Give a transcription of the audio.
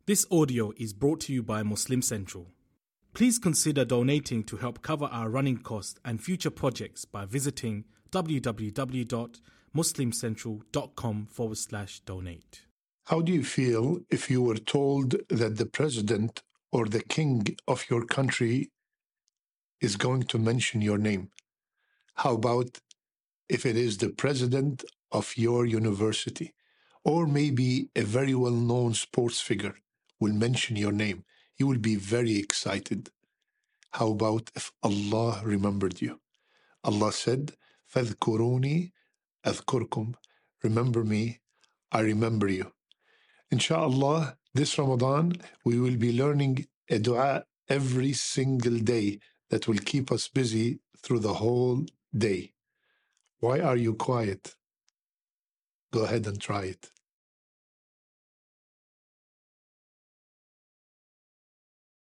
This audio is brought to you by Muslim Central. Please consider donating to help cover our running costs and future projects by visiting www.muslimcentral.com/donate. How do you feel if you were told that the president or the king of your country is going to mention your name? How about if it is the president of your university, or maybe a very well-known sports figure will mention your name? You will be very excited. How about if Allah remembered you? Allah said, فَاذْكُرُونِي أَذْكُرْكُمْ. Remember me, I remember you. Inshallah, this Ramadan, we will be learning a dua every single day that will keep us busy through the whole day. Why are you quiet? Go ahead and try it.